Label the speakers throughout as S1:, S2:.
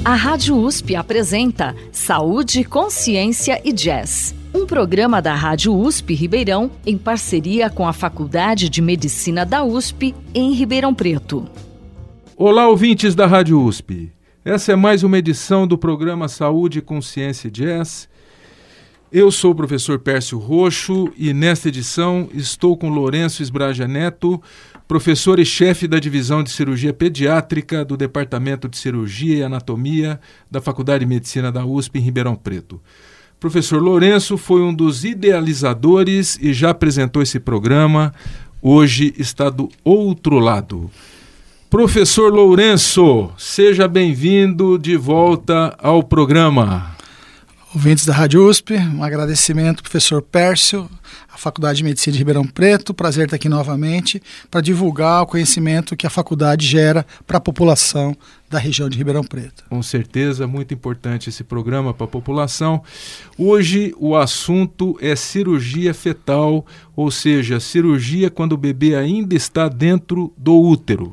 S1: A Rádio USP apresenta Saúde, Consciência e Jazz, um programa da Rádio USP Ribeirão em parceria com a Faculdade de Medicina da USP em Ribeirão Preto.
S2: Olá, ouvintes da Rádio USP. Essa é mais uma edição do programa Saúde, Consciência e Jazz. Eu sou o professor Pércio Roxo e nesta edição estou com Lourenço Esbraja Neto, professor e chefe da Divisão de Cirurgia Pediátrica do Departamento de Cirurgia e Anatomia da Faculdade de Medicina da USP em Ribeirão Preto. Professor Lourenço foi um dos idealizadores e já apresentou esse programa. Hoje está do outro lado. Professor Lourenço, seja bem-vindo de volta ao programa.
S3: Ouvintes da Rádio USP, um agradecimento ao professor Pércio, à Faculdade de Medicina de Ribeirão Preto. Prazer estar aqui novamente para divulgar o conhecimento que a faculdade gera para a população da região de Ribeirão Preto.
S2: Com certeza, muito importante esse programa para a população. Hoje o assunto é cirurgia fetal, ou seja, cirurgia quando o bebê ainda está dentro do útero.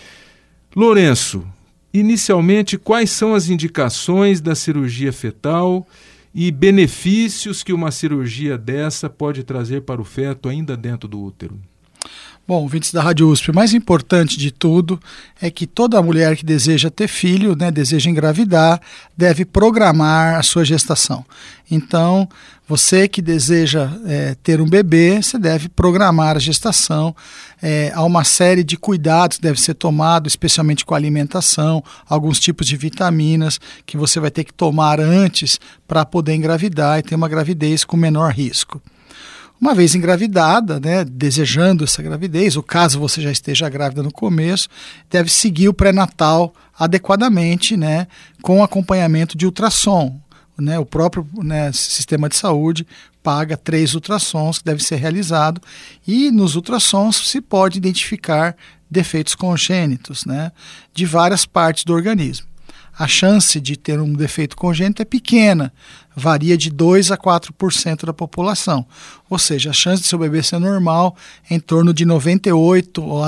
S2: Lourenço, inicialmente, quais são as indicações da cirurgia fetal e benefícios que uma cirurgia dessa pode trazer para o feto ainda dentro do útero?
S3: Bom, ouvintes da Rádio USP, o mais importante de tudo é que toda mulher que deseja ter filho, deseja engravidar, deve programar a sua gestação. Então, você que deseja ter um bebê, você deve programar a gestação. Há uma série de cuidados que devem ser tomados, especialmente com a alimentação, alguns tipos de vitaminas que você vai ter que tomar antes para poder engravidar e ter uma gravidez com menor risco. Uma vez engravidada, desejando essa gravidez, ou caso você já esteja grávida no começo, deve seguir o pré-natal adequadamente, com acompanhamento de ultrassom. O próprio sistema de saúde paga 3 ultrassons que devem ser realizados e nos ultrassons se pode identificar defeitos congênitos de várias partes do organismo. A chance de ter um defeito congênito é pequena, varia de 2% a 4% da população. Ou seja, a chance de seu bebê ser normal é em torno de 98% a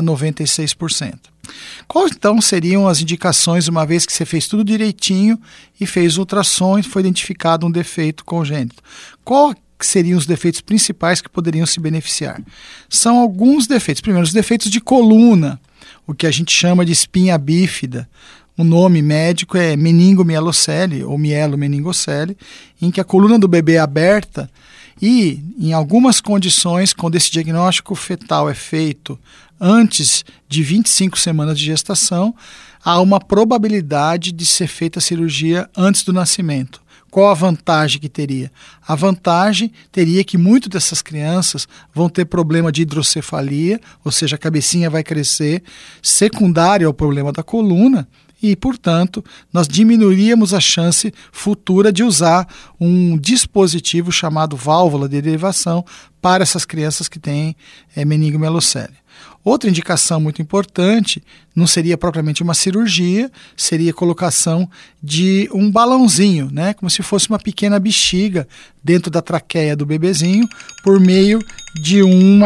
S3: 96%. Quais então seriam as indicações, uma vez que você fez tudo direitinho e fez ultrassom e foi identificado um defeito congênito? Quais seriam os defeitos principais que poderiam se beneficiar? São alguns defeitos. Primeiro, os defeitos de coluna, o que a gente chama de espinha bífida. O nome médico é meningomielocele ou mielomeningocele, em que a coluna do bebê é aberta e, em algumas condições, quando esse diagnóstico fetal é feito antes de 25 semanas de gestação, há uma probabilidade de ser feita a cirurgia antes do nascimento. Qual a vantagem que teria? A vantagem teria que muitas dessas crianças vão ter problema de hidrocefalia, ou seja, a cabecinha vai crescer, secundário ao problema da coluna, e, portanto, nós diminuiríamos a chance futura de usar um dispositivo chamado válvula de derivação para essas crianças que têm meningomielocele. Outra indicação muito importante não seria propriamente uma cirurgia, seria a colocação de um balãozinho, como se fosse uma pequena bexiga dentro da traqueia do bebezinho por meio de um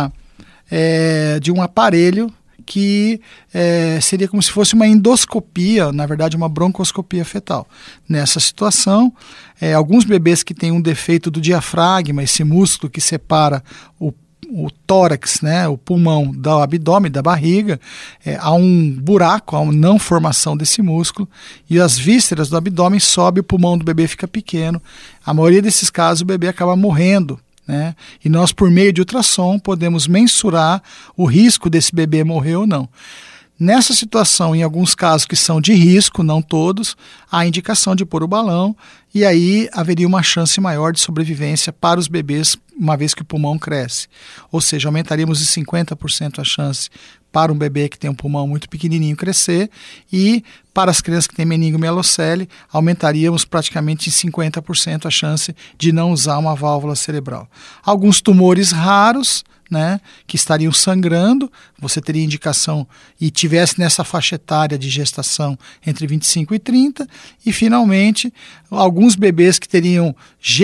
S3: aparelho que seria como se fosse uma endoscopia, na verdade uma broncoscopia fetal. Nessa situação, alguns bebês que têm um defeito do diafragma, esse músculo que separa o tórax, o pulmão do abdômen, da barriga, há um buraco, há uma não formação desse músculo e as vísceras do abdômen sobem, o pulmão do bebê fica pequeno. A maioria desses casos o bebê acaba morrendo. E nós, por meio de ultrassom, podemos mensurar o risco desse bebê morrer ou não. Nessa situação, em alguns casos que são de risco, não todos, há a indicação de pôr o balão e aí haveria uma chance maior de sobrevivência para os bebês, uma vez que o pulmão cresce. Ou seja, aumentaríamos de 50% a chance para um bebê que tem um pulmão muito pequenininho crescer e para as crianças que têm meningomielocele, aumentaríamos praticamente em 50% a chance de não usar uma válvula cerebral. Alguns tumores raros, que estariam sangrando, você teria indicação e tivesse nessa faixa etária de gestação entre 25 e 30, e finalmente alguns bebês que teriam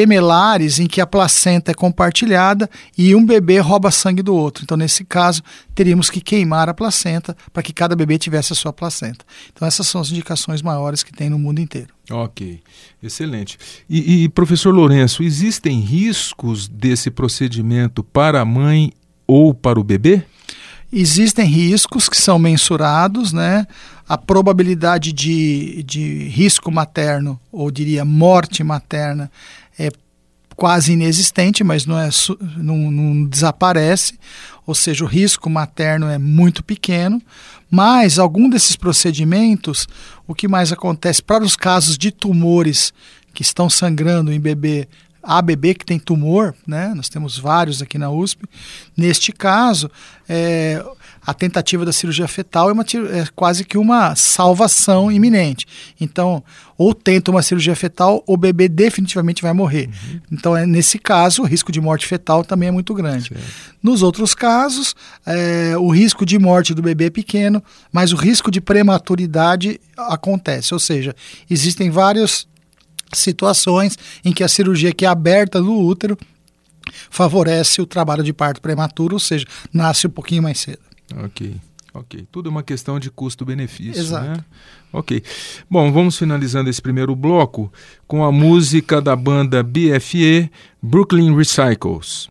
S3: gemelares em que a placenta é compartilhada e um bebê rouba sangue do outro. Então, nesse caso, teríamos que queimar a placenta para que cada bebê tivesse a sua placenta. Então essas são as indicações maiores que tem no mundo inteiro.
S2: Ok, excelente. E professor Lourenço, existem riscos desse procedimento para a mãe ou para o bebê?
S3: Existem riscos que são mensurados, né? A probabilidade de risco materno, ou diria morte materna, é quase inexistente, mas não desaparece, ou seja, o risco materno é muito pequeno, mas algum desses procedimentos, o que mais acontece para os casos de tumores que estão sangrando em bebê, há bebê que tem tumor, né? Nós temos vários aqui na USP. Neste caso, a tentativa da cirurgia fetal é quase que uma salvação iminente. Então, ou tenta uma cirurgia fetal, o bebê definitivamente vai morrer. Uhum. Então, nesse caso, o risco de morte fetal também é muito grande. Certo. Nos outros casos, o risco de morte do bebê é pequeno, mas o risco de prematuridade acontece. Ou seja, existem várias situações em que a cirurgia que é aberta do útero favorece o trabalho de parto prematuro, ou seja, nasce um pouquinho mais cedo.
S2: Ok. Tudo é uma questão de custo-benefício.
S3: Exato.
S2: Né? Ok. Bom, vamos finalizando esse primeiro bloco com a música da banda BFE, Brooklyn Recycles.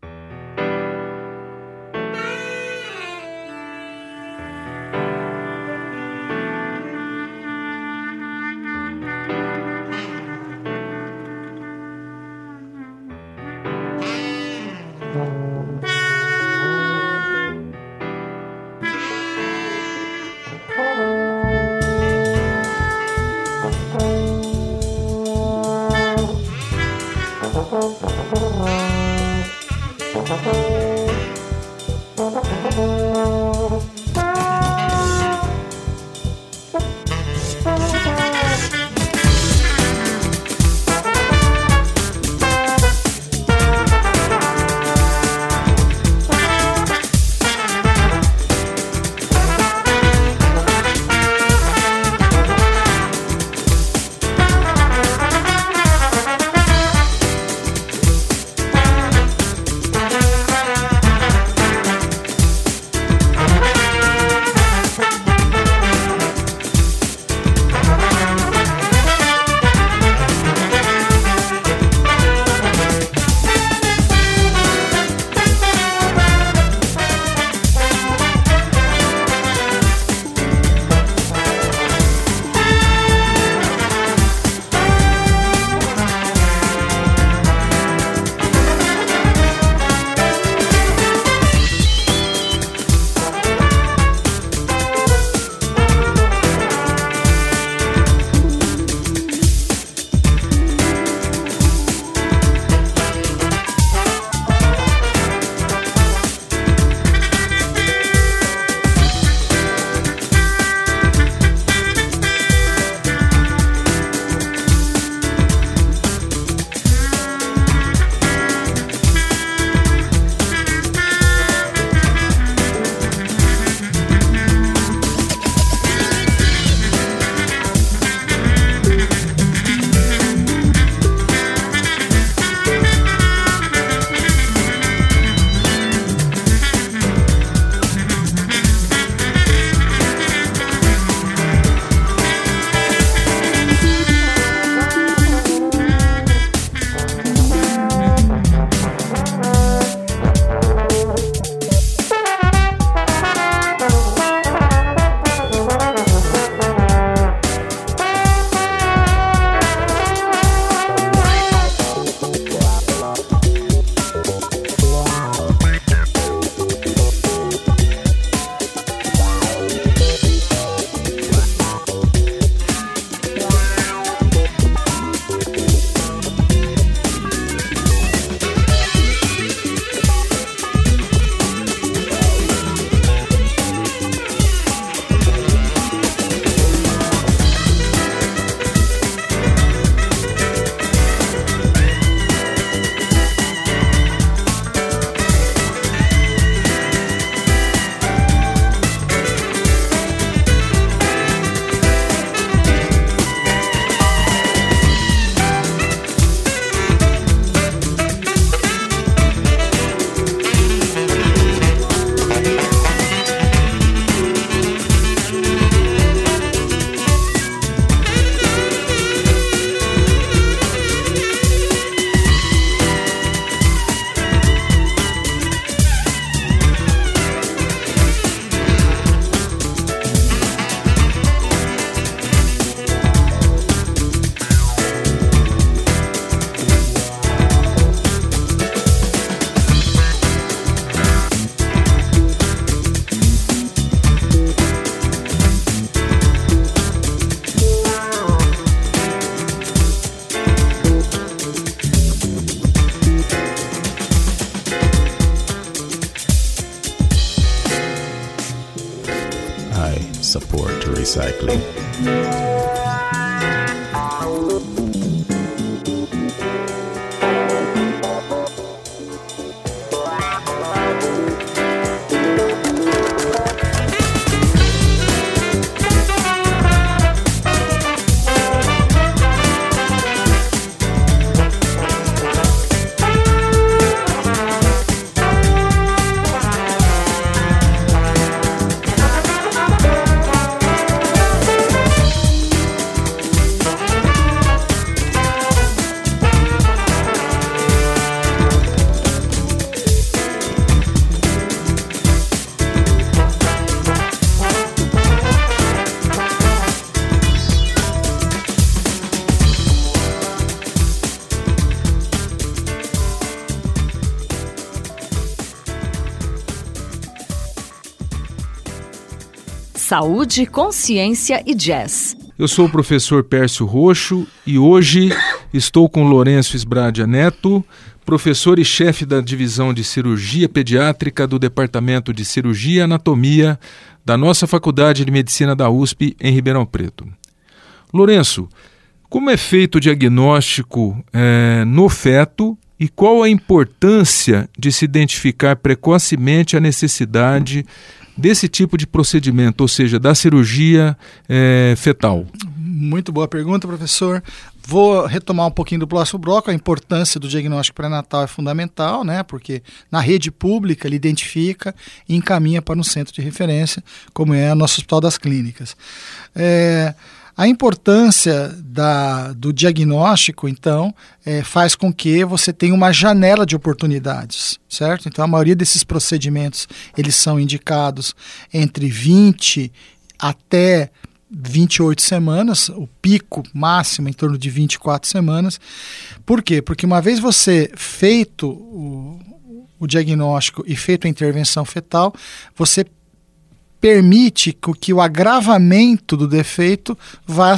S4: I support recycling.
S1: Saúde, consciência e jazz.
S2: Eu sou o professor Pércio Roxo e hoje estou com Lourenço Sbradia Neto, professor e chefe da divisão de cirurgia pediátrica do Departamento de Cirurgia e Anatomia da nossa Faculdade de Medicina da USP em Ribeirão Preto. Lourenço, como é feito o diagnóstico no feto e qual a importância de se identificar precocemente a necessidade desse tipo de procedimento, ou seja, da cirurgia fetal?
S3: Muito boa pergunta, professor. Vou retomar um pouquinho do próximo bloco. A importância do diagnóstico pré-natal é fundamental, né? Porque na rede pública ele identifica e encaminha para um centro de referência, como é o nosso Hospital das Clínicas. A importância do diagnóstico, então, faz com que você tenha uma janela de oportunidades, certo? Então, a maioria desses procedimentos, eles são indicados entre 20 até 28 semanas, o pico máximo em torno de 24 semanas. Por quê? Porque uma vez você feito o diagnóstico e feito a intervenção fetal, você permite que o agravamento do defeito vai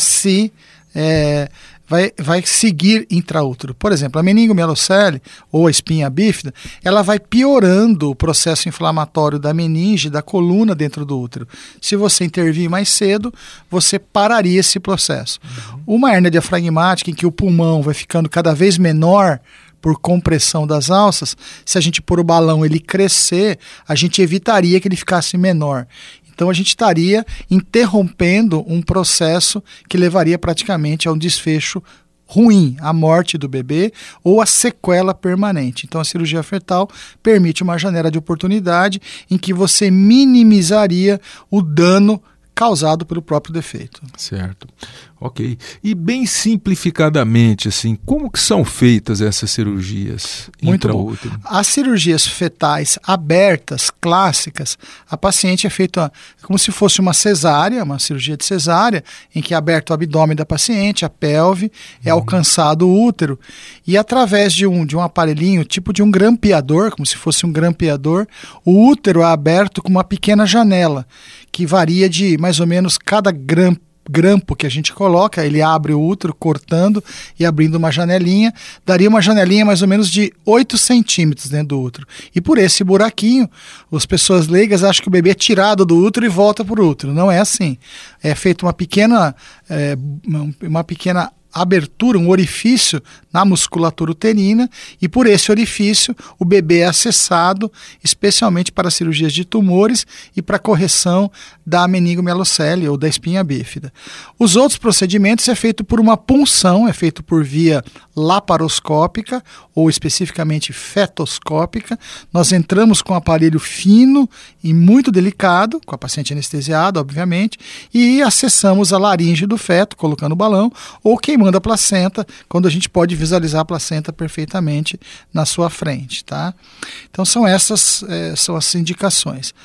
S3: seguir intraútero. Por exemplo, a meningomielocele ou a espinha bífida, ela vai piorando o processo inflamatório da meninge, da coluna dentro do útero. Se você intervir mais cedo, você pararia esse processo. Uma hérnia diafragmática em que o pulmão vai ficando cada vez menor por compressão das alças, se a gente pôr o balão ele crescer, a gente evitaria que ele ficasse menor. Então a gente estaria interrompendo um processo que levaria praticamente a um desfecho ruim, a morte do bebê ou a sequela permanente. Então a cirurgia fetal permite uma janela de oportunidade em que você minimizaria o dano causado pelo próprio defeito.
S2: Certo. Ok. E bem simplificadamente, assim, como que são feitas essas cirurgias intraútero?
S3: As cirurgias fetais abertas, clássicas, a paciente é feita como se fosse uma cesárea, uma cirurgia de cesárea, em que é aberto o abdômen da paciente, a pelve, é alcançado o útero, e através de um aparelhinho, tipo de um grampeador, como se fosse um grampeador, o útero é aberto com uma pequena janela, que varia de mais ou menos cada grampo que a gente coloca, ele abre o útero cortando e abrindo uma janelinha, daria uma janelinha mais ou menos de 8 centímetros dentro do útero. E por esse buraquinho, as pessoas leigas acham que o bebê é tirado do útero e volta para o útero. Não é assim. É feita uma pequena abertura, um orifício na musculatura uterina, e por esse orifício o bebê é acessado especialmente para cirurgias de tumores e para correção da meningomielocele ou da espinha bífida. Os outros procedimentos é feito por uma punção, é feito por via laparoscópica ou especificamente fetoscópica. Nós entramos com um aparelho fino e muito delicado, com a paciente anestesiada, obviamente, e acessamos a laringe do feto, colocando o balão, ou queimando a placenta, quando a gente pode visualizar a placenta perfeitamente na sua frente, tá? Então são essas são as indicações.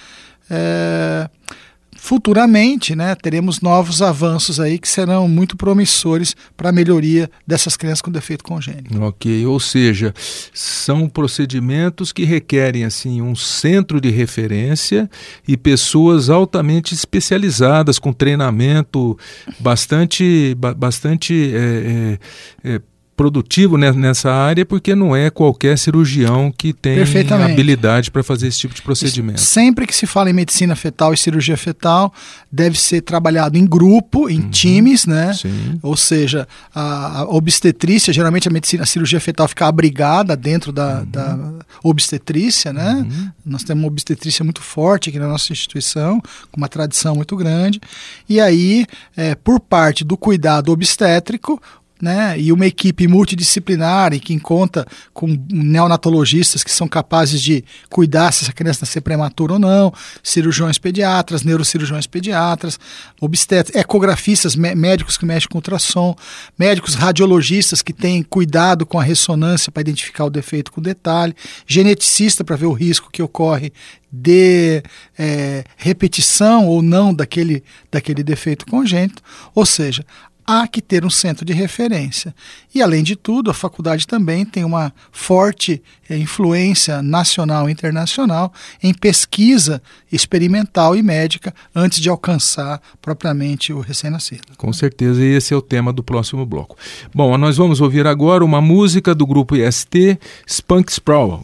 S3: Futuramente, né, teremos novos avanços aí que serão muito promissores para a melhoria dessas crianças com defeito congênito.
S2: Ok, ou seja, são procedimentos que requerem assim, um centro de referência e pessoas altamente especializadas, com treinamento bastante produtivo nessa área, porque não é qualquer cirurgião que tem habilidade para fazer esse tipo de procedimento.
S3: Sempre que se fala em medicina fetal e cirurgia fetal, deve ser trabalhado em grupo, em times, né?
S2: Sim.
S3: Ou seja, a obstetrícia, geralmente a cirurgia fetal fica abrigada dentro da obstetrícia, né? Nós temos uma obstetrícia muito forte aqui na nossa instituição, com uma tradição muito grande. E aí, por parte do cuidado obstétrico, né, e uma equipe multidisciplinar e que conta com neonatologistas que são capazes de cuidar se essa criança nascer prematura ou não, cirurgiões pediatras, neurocirurgiões pediatras, obstetras, ecografistas, médicos que mexem com ultrassom, médicos radiologistas que têm cuidado com a ressonância para identificar o defeito com detalhe, geneticista para ver o risco que ocorre de repetição ou não daquele defeito congênito, ou seja, há que ter um centro de referência. E, além de tudo, a faculdade também tem uma forte influência nacional e internacional em pesquisa experimental e médica antes de alcançar propriamente o recém-nascido.
S2: Com certeza, e esse é o tema do próximo bloco. Bom, nós vamos ouvir agora uma música do grupo IST, Spunk Sprawl.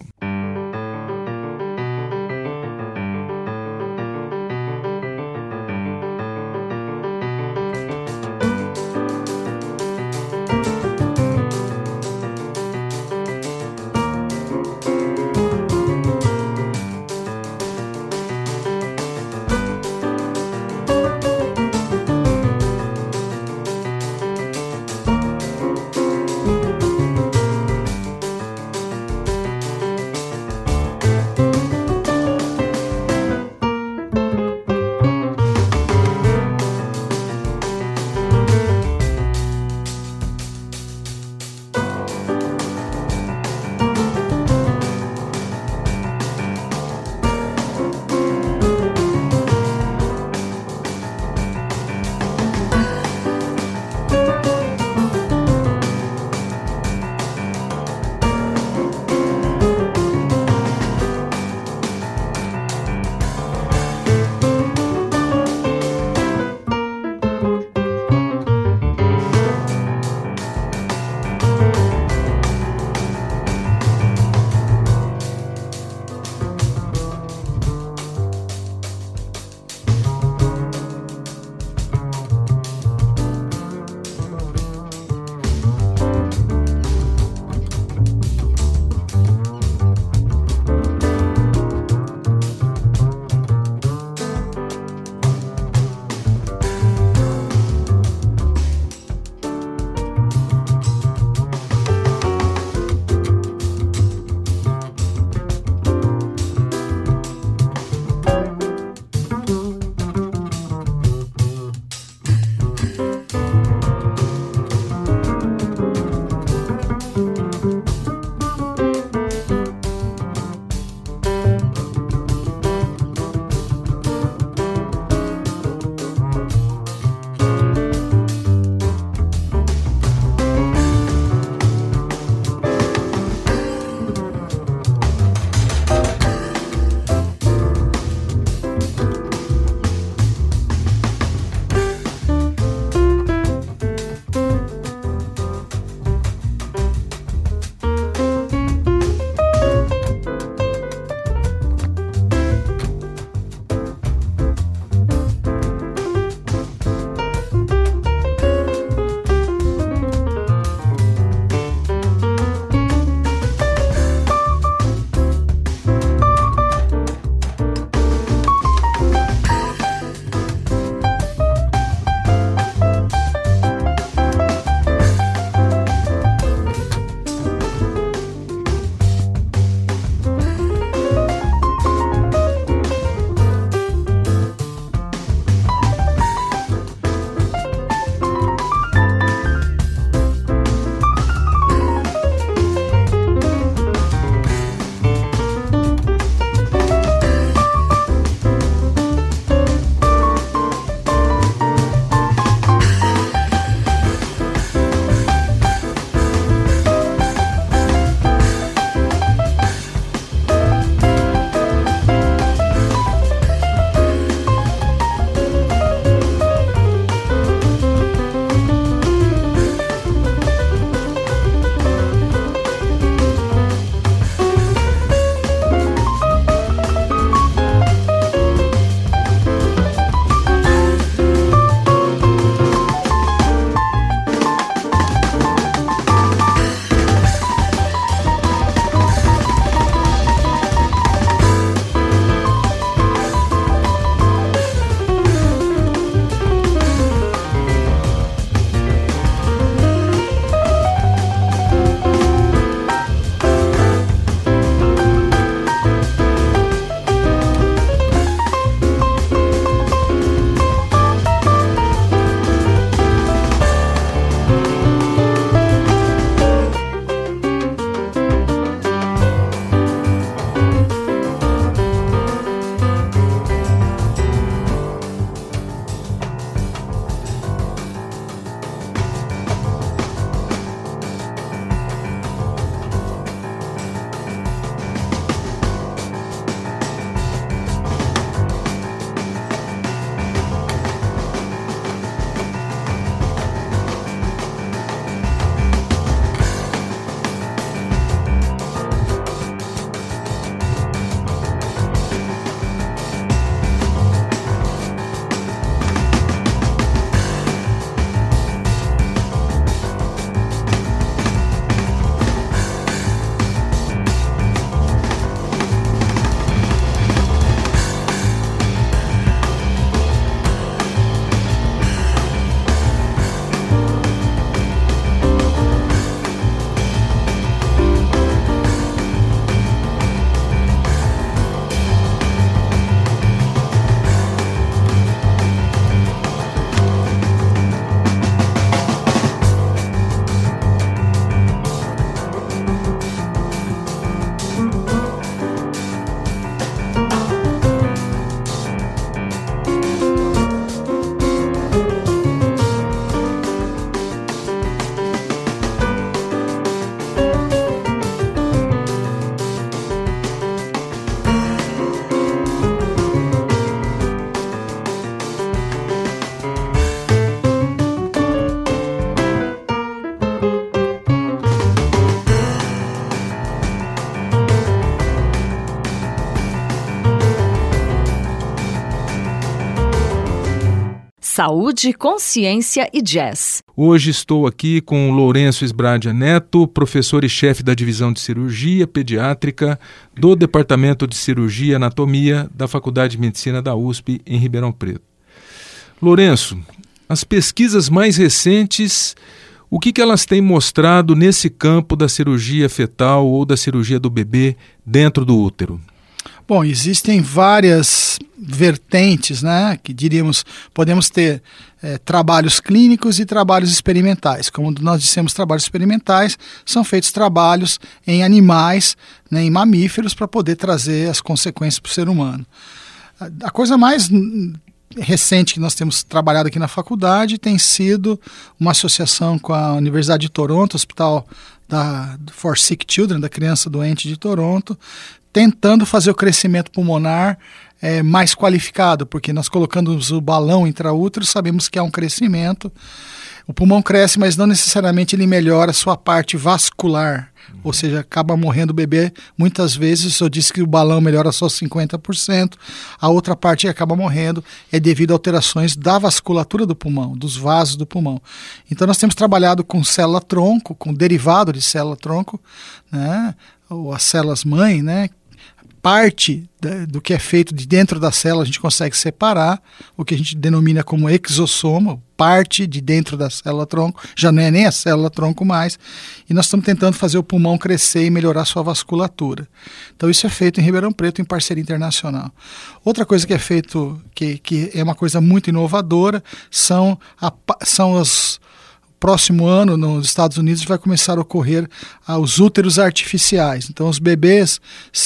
S1: Saúde, Consciência e Jazz.
S2: Hoje estou aqui com o Lourenço Sbradia Neto, professor e chefe da Divisão de Cirurgia Pediátrica do Departamento de Cirurgia e Anatomia da Faculdade de Medicina da USP em Ribeirão Preto. Lourenço, as pesquisas mais recentes, o que elas têm mostrado nesse campo da cirurgia fetal ou da cirurgia do bebê dentro do útero?
S3: Bom, existem várias vertentes, né, que diríamos, podemos ter trabalhos clínicos e trabalhos experimentais. Como nós dissemos, trabalhos experimentais são feitos trabalhos em animais, né, em mamíferos, para poder trazer as consequências para o ser humano. A coisa mais recente que nós temos trabalhado aqui na faculdade tem sido uma associação com a Universidade de Toronto, Hospital for Sick Children, da criança doente de Toronto, tentando fazer o crescimento pulmonar mais qualificado, porque nós colocamos o balão intraútero, sabemos que há um crescimento. O pulmão cresce, mas não necessariamente ele melhora a sua parte vascular, ou seja, acaba morrendo o bebê. Muitas vezes, eu disse que o balão melhora só 50%, a outra parte que acaba morrendo é devido a alterações da vasculatura do pulmão, dos vasos do pulmão. Então nós temos trabalhado com célula-tronco, com derivado de célula-tronco, né, ou as células-mãe, né. Parte do que é feito de dentro da célula a gente consegue separar, o que a gente denomina como exossoma, parte de dentro da célula-tronco, já não é nem a célula-tronco mais, e nós estamos tentando fazer o pulmão crescer e melhorar sua vasculatura. Então isso é feito em Ribeirão Preto em parceria internacional. Outra coisa que é feito, que é uma coisa muito inovadora, são os... Próximo ano, nos Estados Unidos, vai começar a ocorrer os úteros artificiais. Então, os bebês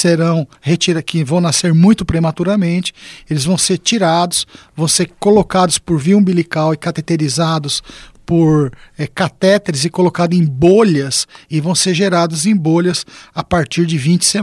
S3: que vão nascer muito prematuramente, eles vão ser tirados, vão ser colocados por via umbilical e cateterizados por catéteres e colocados em bolhas, e vão ser gerados em bolhas a partir de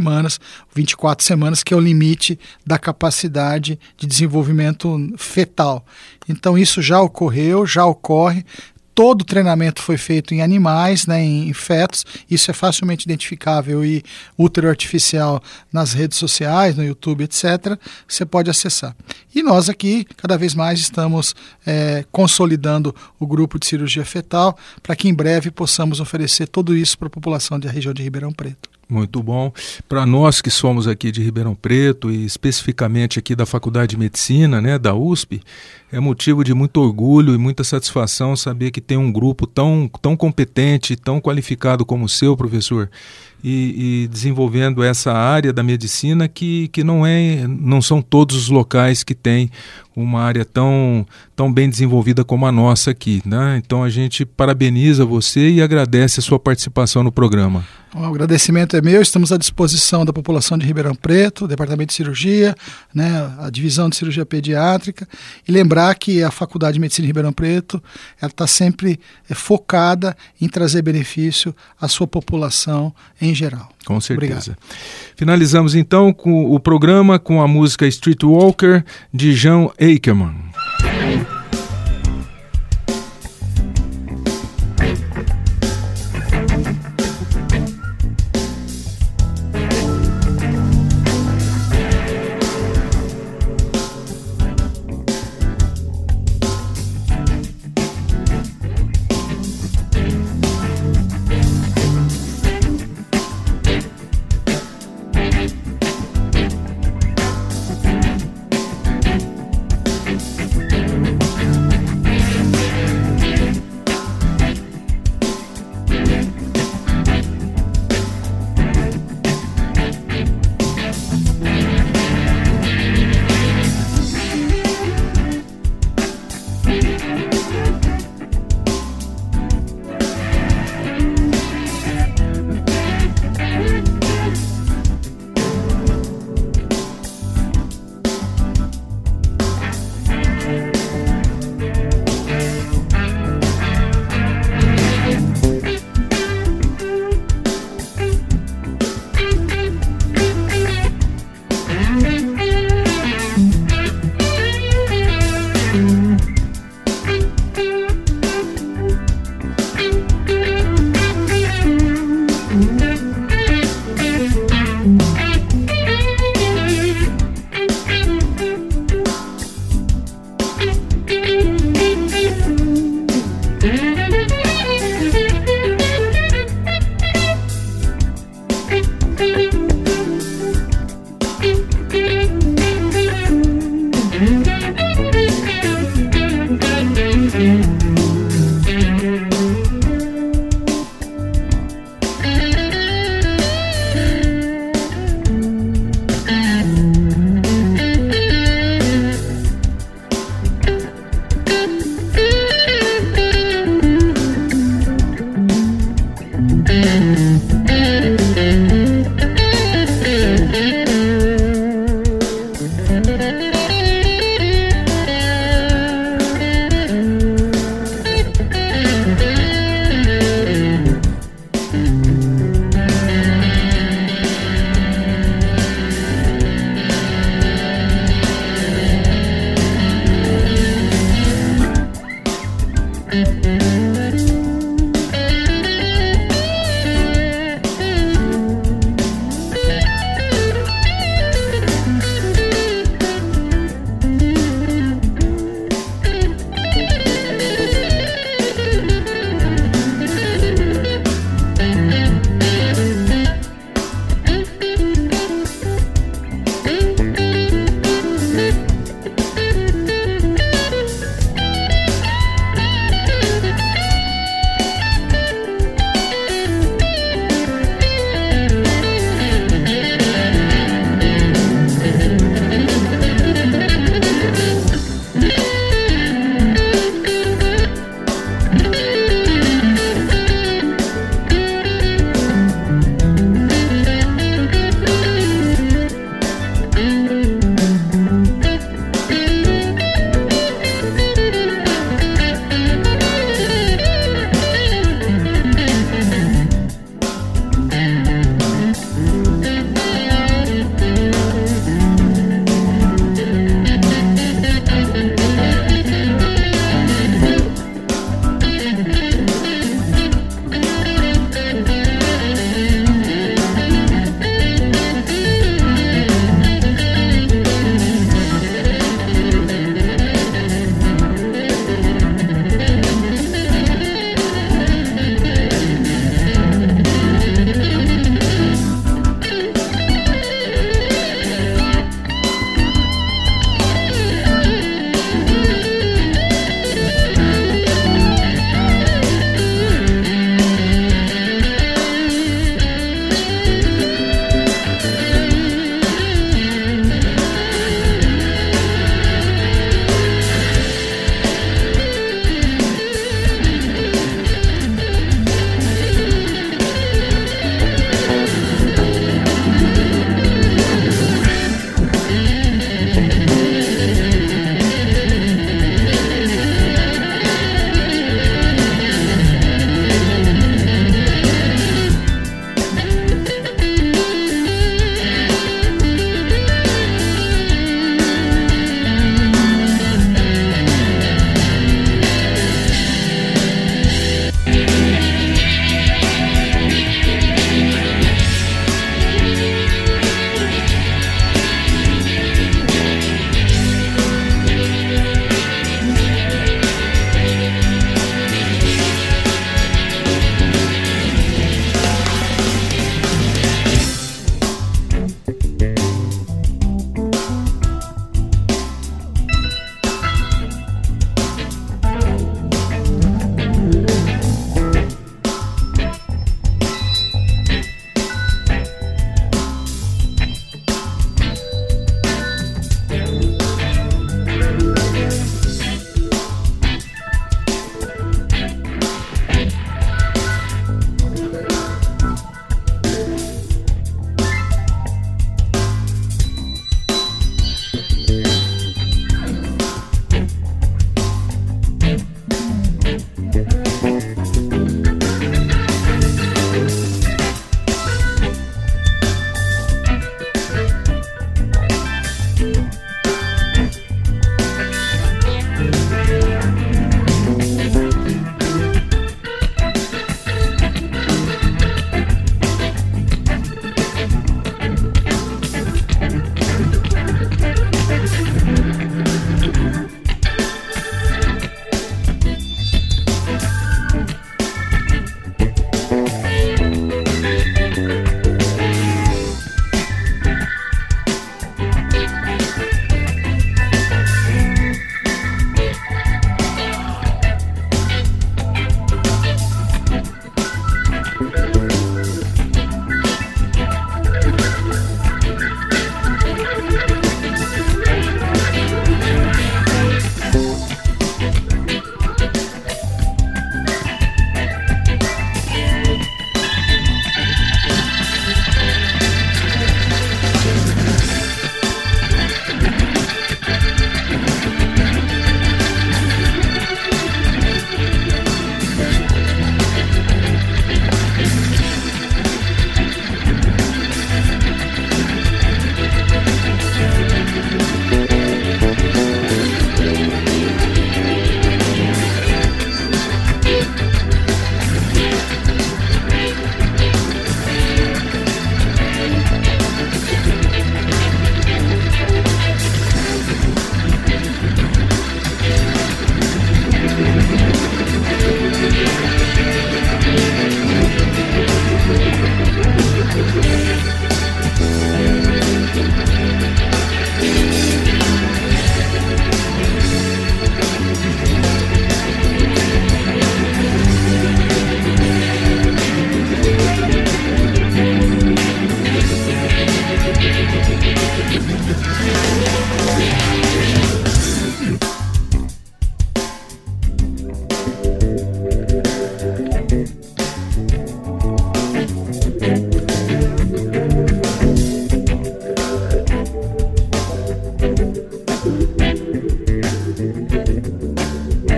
S3: 24 semanas, que é o limite da capacidade de desenvolvimento fetal. Então, isso já ocorreu, já ocorre. Todo o treinamento foi feito em animais, né, em fetos. Isso é facilmente identificável, e útero artificial nas redes sociais, no YouTube, etc. Você pode acessar. E nós aqui, cada vez mais, estamos consolidando o grupo de cirurgia fetal para que em breve possamos oferecer tudo isso para a população da região de Ribeirão Preto.
S2: Muito bom. Para nós que somos aqui de Ribeirão Preto e especificamente aqui da Faculdade de Medicina, né, da USP, é motivo de muito orgulho e muita satisfação saber que tem um grupo tão competente, tão qualificado como o seu, professor, e desenvolvendo essa área da medicina que não são todos os locais que têm uma área tão bem desenvolvida como a nossa aqui, né? Então a gente parabeniza você e agradece a sua participação no programa.
S3: O agradecimento é meu, estamos à disposição da população de Ribeirão Preto, Departamento de Cirurgia, né, a Divisão de Cirurgia Pediátrica, e lembrar que a Faculdade de Medicina de Ribeirão Preto está sempre focada em trazer benefício à sua população em geral.
S2: Com certeza.
S3: Obrigado.
S2: Finalizamos então com o programa com a música Streetwalker de Jean Ackerman.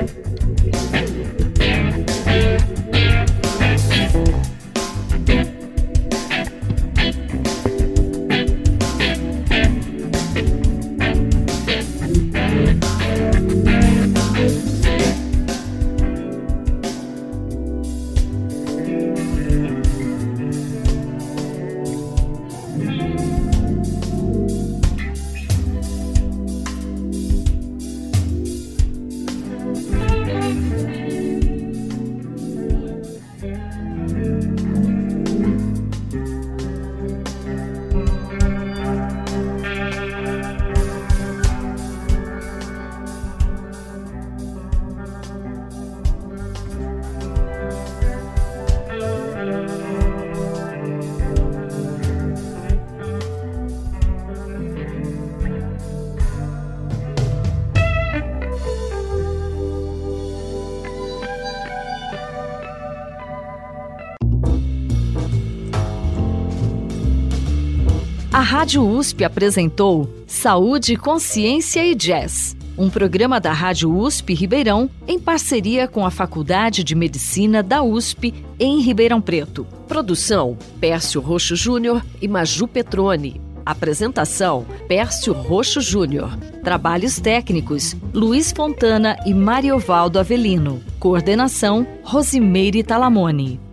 S1: A Rádio USP apresentou Saúde, Consciência e Jazz, um programa da Rádio USP Ribeirão em parceria com a Faculdade de Medicina da USP em Ribeirão Preto. Produção: Pércio Roxo Júnior e Maju Petroni. Apresentação: Pércio Roxo Júnior. Trabalhos técnicos: Luiz Fontana e Mariovaldo Avelino. Coordenação: Rosimeire Talamone.